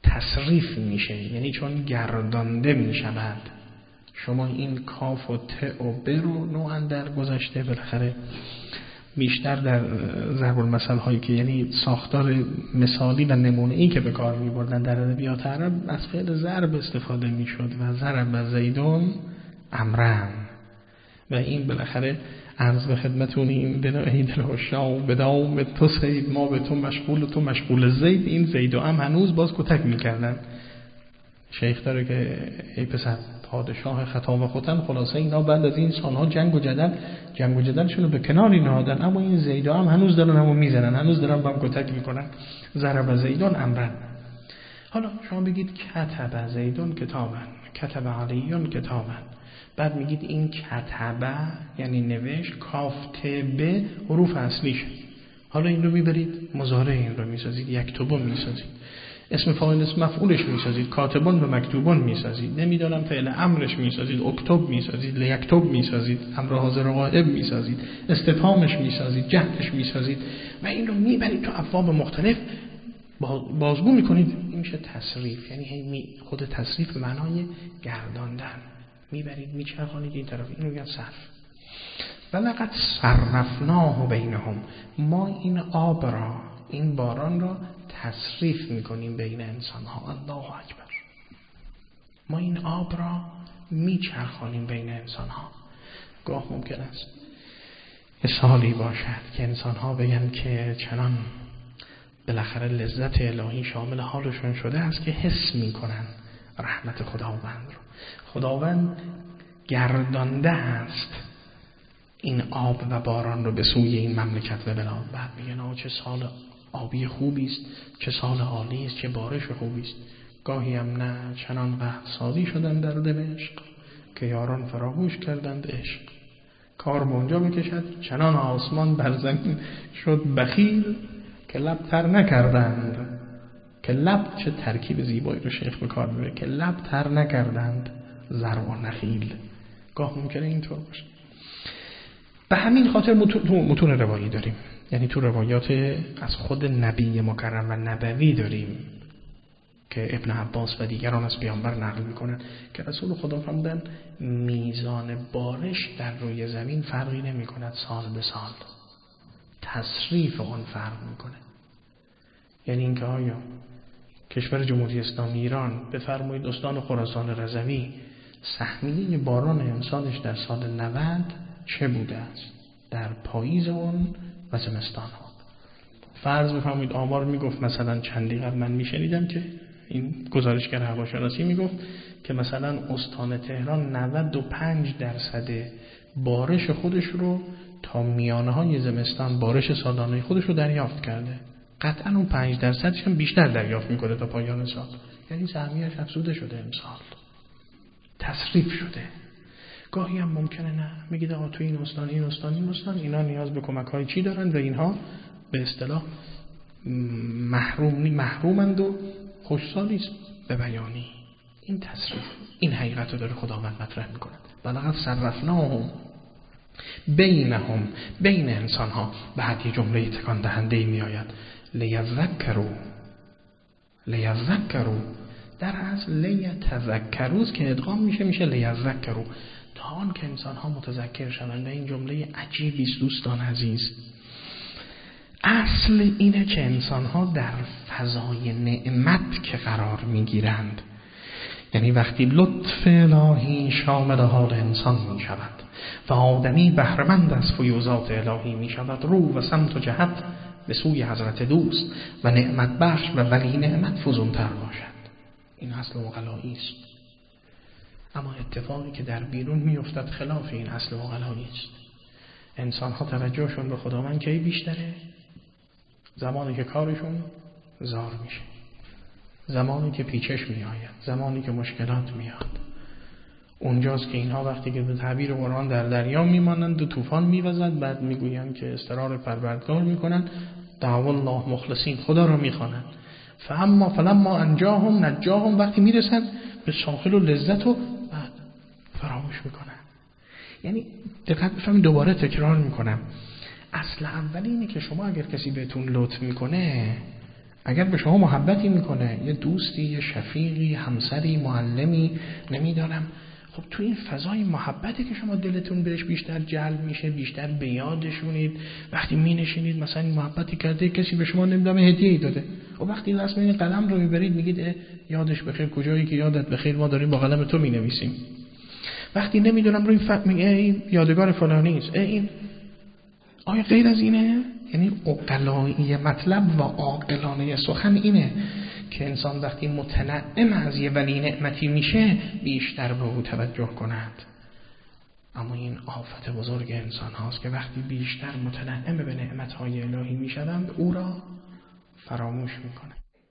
تصریف میشه، یعنی چون گردانده میشود. شما این کاف و ت و ب رو نوعا در گذشته بالاخره بیشتر در ضرب المثل هایی که یعنی ساختار مثالی و نمونه ای که به کار می‌بردن در ادبیات عرب از فعل ضرب استفاده میشد و ضرب زیدون امرن و این بالاخره عرض به خدمتون این بناهید الحشا و بدام تو سید ما به تو مشغول و تو مشغول زید، این زید و ام هنوز باز کتک میکردن. شیخ داره که ای پسر پادشاه خطا و ختن، خلاصه اینا بعد از این سالها جنگ و جدل جنگ و جدلشون رو به کناری نهادن، اما این زید و ام هنوز دارن همو میزنن، هنوز دارن با هم کتک میکنن. ضرب زیدون امرن. حالا شما بگید کتب زیدون کتابن، کتب علیون کتابن، بعد میگید این کتبه یعنی نوشت، کاف ت ب حروف اصلیشه. حالا این رو میبرید مضارع این رو میسازید، یکتبون میسازید، اسم فاعل اسم مفعولش میسازید، کاتبون و مکتوبون میسازید، نمیدونم فعل امرش میسازید، اکتب میسازید، لیکتب میسازید، امر حاضر و غائب میسازید، استفهامش میسازید، جهتش میسازید و این رو میبرید تو ابواب مختلف بازگو میکنید. این میشه تصریف، یعنی خود تصریف به معنای گرداندن، میبرید میچرخانید این طرف، این رو میگن صرف. ولقد صرفناه بینهم، ما این آب را، این باران را تصریف میکنیم بین انسان ها. الله اکبر. ما این آب را میچرخانیم بین انسان ها. گاه ممکن است مثالی باشد که انسان ها بگن که چنان بالاخره لذت الهی شامل حالشون شده است که حس میکنن رحمت خداوند رو. خداوند گردانده است این آب و باران رو به سوی این مملکت و بلاد. بعد میگن آه چه سال آبی خوبی است، چه سال عالی است، چه بارش خوبی است. گاهی هم نه، چنان قحط سازی شدن در دمشق که یاران فراموش کردند عشق. کار به اونجا میکشد چنان آسمان بر زمین شد بخیل که لب تر نکردند. که لب، چه ترکیب زیبایی رو شیخ به کار میبره، که لب تر نکردند زرع و نخیل. گاه ممکنه اینطور باشه. به همین خاطر متون, متون روایی داریم، یعنی تو روایات از خود نبی مکرم و نبوی داریم که ابن عباس و دیگران از پیامبر نقل میکنن که رسول خدا فرمودن میزان بارش در روی زمین فرقی نمی کند سال به سال، تصریف آن فرق میکنه. یعنی اینکه آیا کشور جمهوری اسلامی ایران بفرمایید استان خراسان رضوی سهمیه باران امسالش در سال نود چه بوده است در پاییز اون و زمستان ها. فرض بفرمایید آمار میگفت مثلا چندی قبل من میشنیدم که این گزارشگر هواشناسی میگفت که مثلا استان تهران نود و پنج درصد بارش خودش رو تا میانه های زمستان بارش سالانه خودش رو دریافت کرده. قطعا اون پنج درصدش هم بیشتر دریافت میکنه تا پایان سال. یعنی سهمیه‌اش افزوده شده امسال، تصریف شده. گاهی هم ممکنه نه، میگید آقا تو این استان این استان این استان اینا نیاز به کمک های چی دارن و اینها به اصطلاح محرومی محرومند و خوشسالی است به بیانی. این تصریف، این حقیقت رو داره خداوند مطرح میکنه. ولقد صرفناهم بینهم، بین انسان ها. بعد یه جمله تکان دهنده می آید لیذکروا، لیذکروا در اصل لیتذکروا که ادغام میشه میشه لیذکروا، تا آن که انسان ها متذکر شوند. این جمله عجیبی است دوستان عزیز. اصل اینه که انسان ها در فضای نعمت که قرار میگیرند، یعنی وقتی لطف الهی شامل حال انسان می شود و آدمی بهره‌مند از فیوضات الهی می شود، رو و سمت و جهت به سوی حضرت دوست و نعمت بخش و ولی نعمت فزونتر باشد. این اصل عقلایی است. اما اتفاقی که در بیرون می افتد خلاف این اصل عقلایی است. انسان ها توجهشون به خداوند کی بیشتره؟ زمانی که کارشون زار میشه، زمانی که پیچش می آید، زمانی که مشکلات میاد. اونجاست که اینها وقتی که به تعبیر قرآن در دریا میمانند و طوفان میوزد، بعد میگویند که استرار پروردگار میکنند، دعوا الله مخلصین، خدا را میخوانند. فاما فلما انجاهم نجاهم، وقتی میرسن به ساحل و لذت و بعد فراموش میکنن. یعنی دقت بفرمایید، دوباره تکرار میکنم، اصل اول اینه که شما اگر کسی بهتون لطف میکنه، اگر به شما محبتی میکنه، یه دوستی، یه شفیقی، همسری، معلمی، نمیدانم، خب تو این فضای محبتی که شما دلتون بهش بیشتر جلب میشه، بیشتر به یادشونید. وقتی مینشینید مثلا این محبتی کرده، کسی به شما نمیدونم هدیه‌ای داده، و وقتی رسم این قلم رو میبرید میگید یادش بخیر، کجایی که یادت بخیر، ما داریم با قلم تو مینویسیم. وقتی نمیدونم روی فقط میگه این یادگار فلانی است، این آیا غیر از اینه؟ یعنی عقلایی مطلب و عاقلانه سخن اینه که انسان وقتی متنعم از یه ولی نعمتی میشه بیشتر به او توجه کند. اما این آفت بزرگ انسان هاست که وقتی بیشتر متنعم به نعمتهای الهی میشوند او را فراموش میکنه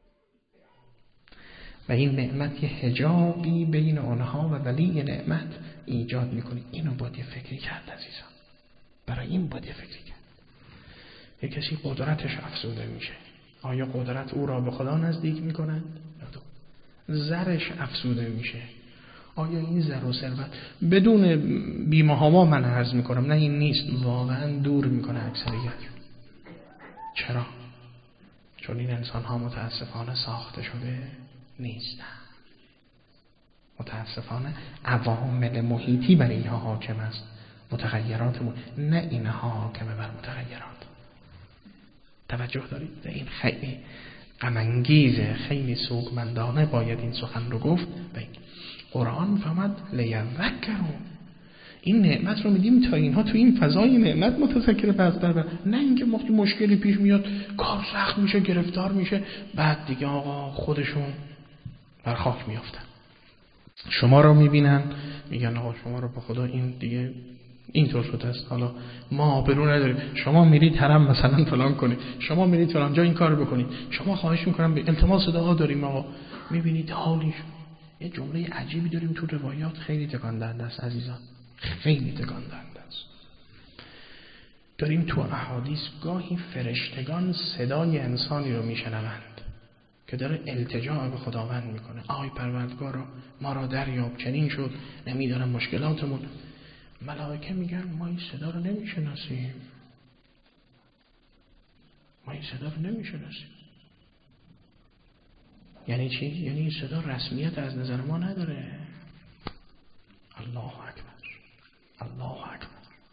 و این نعمت یه حجابی بین آنها و ولی نعمت ایجاد میکنه. اینو باید فکری کرد عزیزان، برای این باید فکری کرد. یک کسی قدرتش افزوده میشه، آیا قدرت او را به خدا نزدیک میکنند؟ زرش افزوده میشه، آیا این زر و ثروت بدون بی‌محابا من عرض میکنم نه این نیست، واقعا دور میکنه اکثریت. چرا؟ چون این انسان ها متاسفانه ساخته شده نیستن. متاسفانه عوامل محیطی بر اینها حاکم است، متغیرات مو... نه اینها حاکمه بر متغیرات. توجه دارید؟ این خیلی غم انگیزه، خیلی سوگمندانه باید این سخن رو گفت. قرآن فرمود لیذکروا، این نعمت رو میدیم تا اینها تو این فضای نعمت متذکر پس بر، نه اینکه وقتی مشکلی پیش میاد کار سخت میشه، گرفتار میشه، بعد دیگه آقا خودشون بر خاک میافتن. شما رو میبینن میگن آقا شما رو به خدا این دیگه اینطور شده است، حالا ما آبرو نداریم، شما میرید حرم مثلا فلان کنید، شما میرید فلان جا این کارو بکنید، شما خواهش میکنم به التماس دعا داریم آقا. میبینید حالیش. یه جمله عجیبی داریم تو روایات، خیلی تکان دهنده است عزیزان، خیلی تکان دهنده است. داریم تو احادیث گاهی فرشتگان صدای انسانی رو میشنوند که داره التجا به خداوند میکنه، آی پروردگارا ما را دریاب، چنین شد، نمیدونم مشکلاتمون. ملائکه میگن ما این صدا رو نمیشناسیم، ما این صدا رو نمیشناسیم. یعنی چی؟ یعنی این صدا رسمیت از نظر ما نداره. الله اکبر، الله اکبر.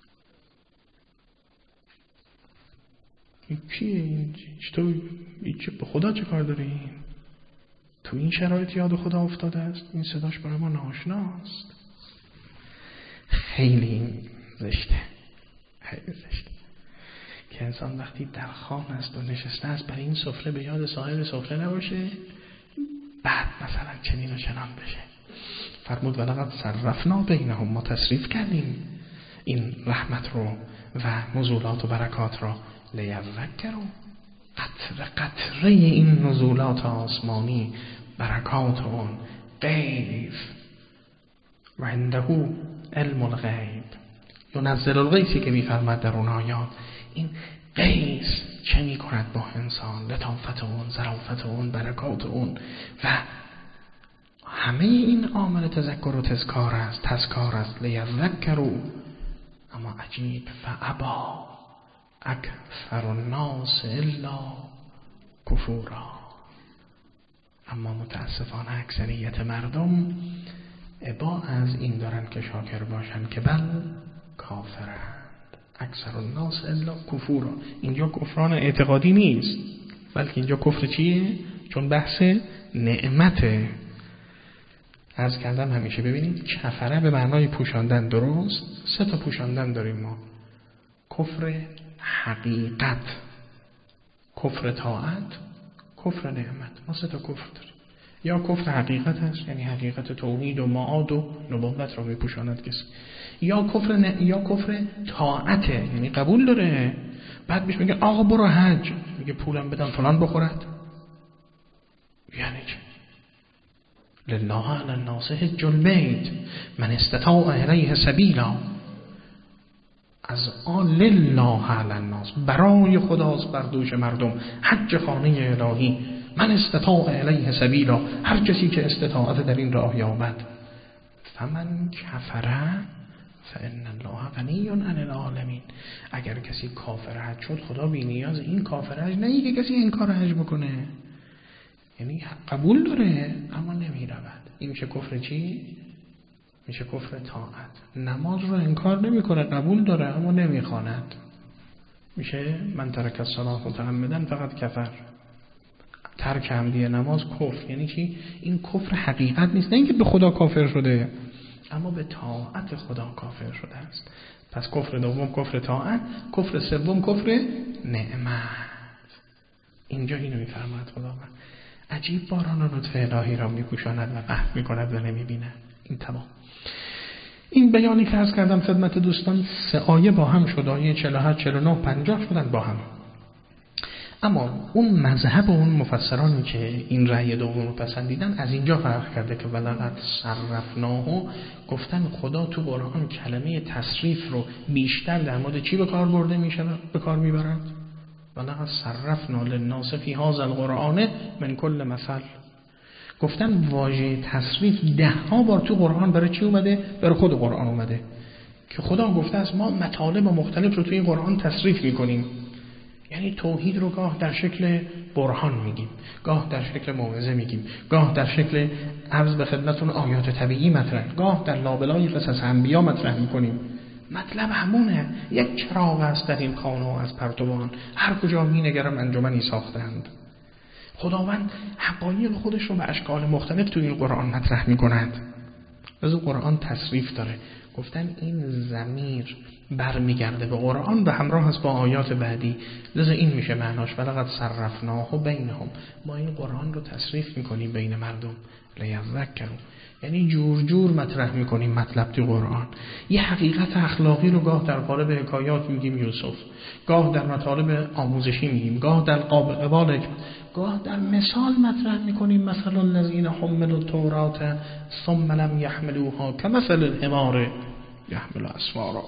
این کیه این؟ تو به خدا چه کار داره این؟ تو این شرایط یاد خدا افتاده است، این صداش برای ما ناآشناست. خیلی زشته، خیلی زشته که انسان وقتی در خانه است و نشسته است برای این سفره به یاد صاحب سفره نباشه، بعد مثلا چنین و چنان بشه. فرمود ولقد صرفنا بینهم، ما تصریف کردیم این رحمت رو و نزولات و برکات را لیذکروا. قطره قطره این نزولات آسمانی، برکات اون غیب و عنده علم الغیب ینزل الغیثی که میفرماد در اون آیات، این غیث چه می کند با انسان، لطافت اون، ظرافت اون، برکات اون و همه این عامل تذکر و تذکار است، تذکار است. لیذکروا، اما عجیب فابا اکثر الناس الا کفورا، اما متاسفانه اکثریت مردم ابا از این دارن که شاکر باشن که بل کافرند. اکثر الناس الا کفورا، اینجا کفران اعتقادی نیست، بلکه اینجا کفر چیه؟ چون بحث نعمته. عرض کردم همیشه ببینید کفره به معنای پوشاندن، درست؟ سه تا پوشاندن داریم ما: کفر حقیقت، کفر طاعت، کفر نعمت. ما سه تا کفر داریم. یا کفر حقیقت هست، یعنی حقیقت توحید و معاد و نبوت رو میپوشاند کسی، یا کفر ن... یا کفر طاعته، یعنی قبول داره، بعد بهش میگه آقا برو حج، میگه پولم بدم فلان بخورد. یعنی چه؟ لله علی الناس حج البیت من استطاع الیه سبیلا. از آن لله علی الناس، برای خداست بر دوش مردم، حج خانه الهی. من استطاع الیه سبیلا، هر کسی که استطاعت در این راه یابد. فمن کفر فان الله غنی عن العالمین. اگر کسی کافر حج شد، خدا بی نیاز این کافر حج نه که کسی انکار حج بکنه. یعنی قبول داره اما نمی رود. این میشه کفر چی؟ میشه کفر طاعت. نماز رو انکار نمی کنه، قبول داره اما نمی خواند، میشه من ترک الصلاة متعمدا فقط کفر. ترک عمدی نماز کفر. یعنی چی؟ این کفر حقیقت نیست، نه اینکه به خدا کافر شده اما به طاعت خدا کافر شده است. پس کفر دوم کفر طاعت، کفر سوم کفر نعمت. اینجا اینو میفرماید خداوند. عجیب باران و لطف الهی را میپوشاند و قهر میکند و نمیبیند. این تمام. این بیانی که عرض کردم خدمت دوستان، سه آیه با هم شد، آیه چهل و هشت، چهل و نه، پنجاه شدن با هم. اما اون مذهب و اون مفسرانی که این رأی دوم رو پسندیدن از اینجا فرق کرده که ولقد صرفناه، گفتن خدا تو قرآن کلمه تصریف رو بیشتر در مورد چی به کار برده میشه، به کار میبرند؟ ولقد صرفنا للناس فی هذا القرآن من کل مثل. گفتن واژه تصریف ده ها بار تو قرآن برای چی اومده؟ برای خود قرآن اومده که خدا گفته است ما مطالب مختلف رو توی این قرآن تصریف میکنیم. یعنی توحید رو گاه در شکل برهان میگیم، گاه در شکل موعظه میگیم، گاه در شکل عرض به خدمتون آیات طبیعی مطرح، گاه در لابلای قصص انبیا مطرح میکنیم. مطلب همونه، یک چراغ است در این خانه از پرتوان، هر کجا مینگرم انجمنی ساختند. خداوند حقایق خودش رو به اشکال مختلف توی این قرآن مطرح میکند. از قرآن تصریف داره. گفتن این ضمیر برمیگرده به قرآن و همراه است با آیات بعدی، لذا این میشه معناش ولقد صرفناه بینهم. ما این قرآن رو تصریف میکنیم بین مردم لیذکروا، یعنی جور جور مطرح میکنیم مطلب توی قرآن. یه حقیقت اخلاقی رو گاه در قالب حکایات میگیم یوسف، گاه در مطالب آموزشی میگیم، گاه در قابل، گاه در مثال مطرح میکنیم. مثلا الذین حملوا التوراة ثم لم یحملوها کمثل الحمار یحمل اسفارا.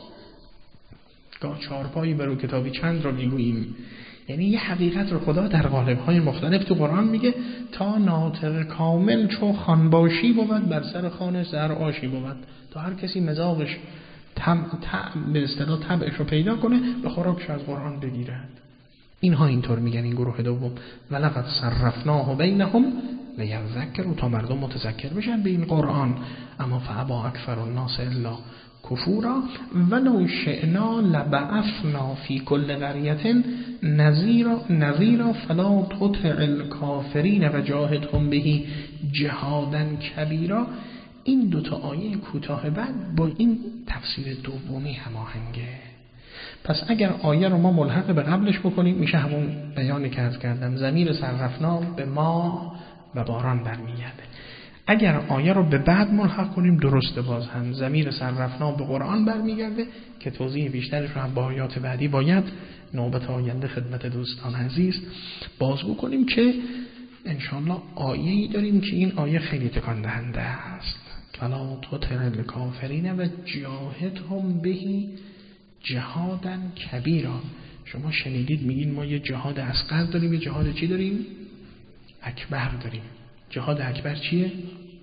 گاه چارپایی برو کتابی چند رو میگوییم. یعنی یه حقیقت رو خدا در قالب‌های مختلف تو قرآن میگه تا ناطق کامل چو خانباشی بود بر سر خانش زهر آشی بود، تا هر کسی مزاقش تم تم به اصطلاح طبعش رو پیدا کنه به خوراکش از قرآن بگیرد. اینها اینطور میگن این گروه دوم ولقد صرفناه بینهم لیذکروا، تا مردم متذکر بشن به این قرآن. اما فابا اکثر الناس الا کفورا ولو شئنا لبعثنا فی کل قریة نذیرا نذیرا فلا تطع الکافرین و جاهدهم به جهادا کبیرا. این دوتا آیه کوتاه بعد با این تفسیر دومی هماهنگه. پس اگر آیه رو ما ملحق به قبلش بکنیم میشه همون بیانی که عرض کردم، ضمیر صرفنا به ما و باران برمیگرده. اگر آیه رو به بعد ملحق کنیم درسته، باز هم ضمیر صرفنا به قرآن برمیگرده که توضیح بیشترش رو هم با آیات بعدی باید نوبت آینده خدمت دوستان عزیز بازگو کنیم که انشاءالله آیه‌ای داریم که این آیه خیلی تکان دهنده است. فلا تطع الکافرین و جاهدهم به جهادا کبیرا. شما شنیدید میگین ما یه جهاد اصغر داریم، یه جهاد چی داریم؟ اکبر داریم. جهاد اکبر چیه؟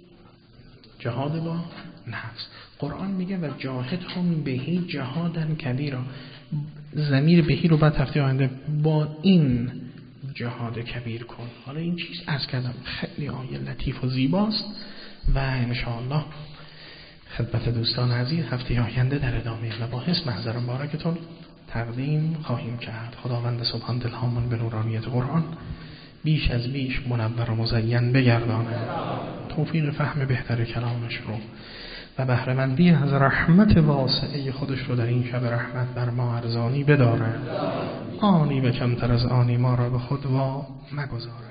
جهاد با نفس. قرآن میگه و جاهدهم بهی جهادا کبیرا. ضمیر بهی رو بعد هفته آینده با این جهاد کبیر کن. حالا این چیز عرض کردم خیلی آیه لطیف و زیباست و انشاءالله خدمت دوستان عزیز هفته آینده در ادامه مباحث محضر مبارکتون تقدیم خواهیم کرد. خداوند سبحان دلهامون به نورانیت قرآن بیش از بیش منور و مزین بگردانه، توفیق فهم بهتر کلامش رو و بهره‌مندی از رحمت واسعه خودش رو در این شب رحمت بر ما ارزانی بداره. آنی به کمتر از آنی ما را به خود وا مگذاره.